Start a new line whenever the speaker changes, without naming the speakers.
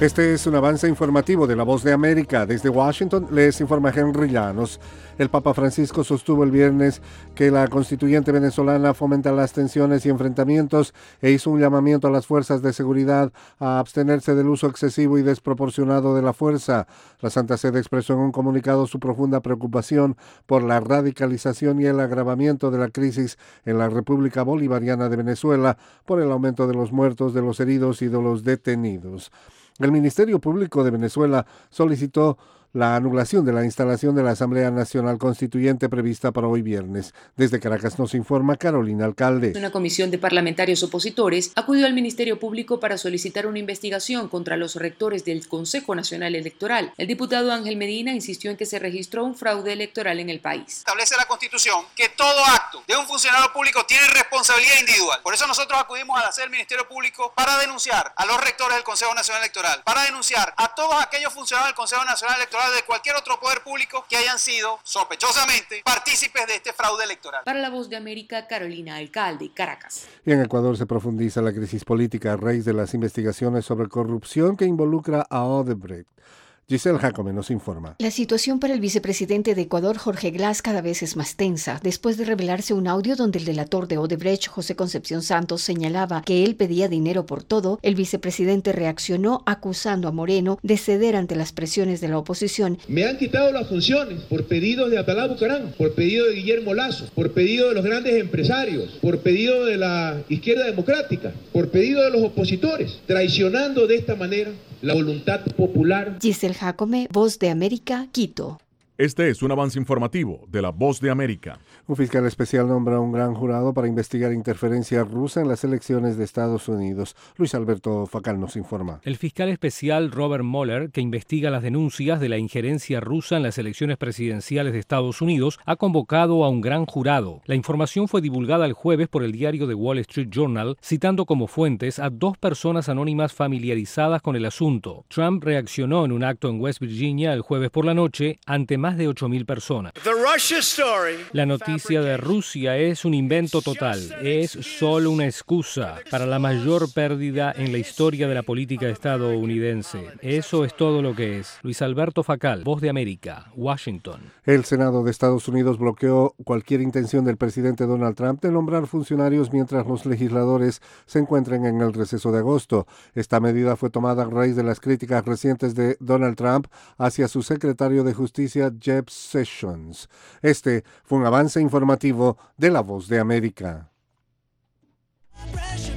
Este es un avance informativo de La Voz de América. Desde Washington les informa Henry Llanos. El Papa Francisco sostuvo el viernes que la constituyente venezolana fomenta las tensiones y enfrentamientos e hizo un llamamiento a las fuerzas de seguridad a abstenerse del uso excesivo y desproporcionado de la fuerza. La Santa Sede expresó en un comunicado su profunda preocupación por la radicalización y el agravamiento de la crisis en la República Bolivariana de Venezuela por el aumento de los muertos, de los heridos y de los detenidos. El Ministerio Público de Venezuela solicitó la anulación de la instalación de la Asamblea Nacional Constituyente prevista para hoy viernes. Desde Caracas nos informa Carolina Alcalde.
Una comisión de parlamentarios opositores acudió al Ministerio Público para solicitar una investigación contra los rectores del Consejo Nacional Electoral. El diputado Ángel Medina insistió en que se registró un fraude electoral en el país.
Establece la Constitución que todo acto de un funcionario público tiene responsabilidad individual. Por eso nosotros acudimos a la sede del Ministerio Público para denunciar a los rectores del Consejo Nacional Electoral, para denunciar a todos aquellos funcionarios del Consejo Nacional Electoral de cualquier otro poder público que hayan sido sospechosamente partícipes de este fraude electoral.
Para La Voz de América, Carolina Alcalde, Caracas.
Y en Ecuador se profundiza la crisis política a raíz de las investigaciones sobre corrupción que involucra a Odebrecht. Giselle Jacome nos informa.
La situación para el vicepresidente de Ecuador, Jorge Glass, cada vez es más tensa, después de revelarse un audio donde el delator de Odebrecht, José Concepción Santos, señalaba que él pedía dinero por todo. El vicepresidente reaccionó acusando a Moreno de ceder ante las presiones de la oposición.
Me han quitado las funciones por pedido de Atalá Bucarán, por pedido de Guillermo Lazo, por pedido de los grandes empresarios, por pedido de la izquierda democrática, por pedido de los opositores, traicionando de esta manera la voluntad popular.
Giselle Jacome, Voz de América, Quito.
Este es un avance informativo de La Voz de América.
Un fiscal especial nombra a un gran jurado para investigar interferencia rusa en las elecciones de Estados Unidos. Luis Alberto Facal nos informa.
El fiscal especial Robert Mueller, que investiga las denuncias de la injerencia rusa en las elecciones presidenciales de Estados Unidos, ha convocado a un gran jurado. La información fue divulgada el jueves por el diario The Wall Street Journal, citando como fuentes a 2 personas anónimas familiarizadas con el asunto. Trump reaccionó en un acto en West Virginia el jueves por la noche ante más de 8.000 personas. La noticia de Rusia es un invento total. Es solo una excusa para la mayor pérdida en la historia de la política estadounidense. Eso es todo lo que es. Luis Alberto Facal, Voz de América, Washington.
El Senado de Estados Unidos bloqueó cualquier intención del presidente Donald Trump de nombrar funcionarios mientras los legisladores se encuentren en el receso de agosto. Esta medida fue tomada a raíz de las críticas recientes de Donald Trump hacia su secretario de Justicia, Jeff Sessions. Este fue un avance informativo de La Voz de América.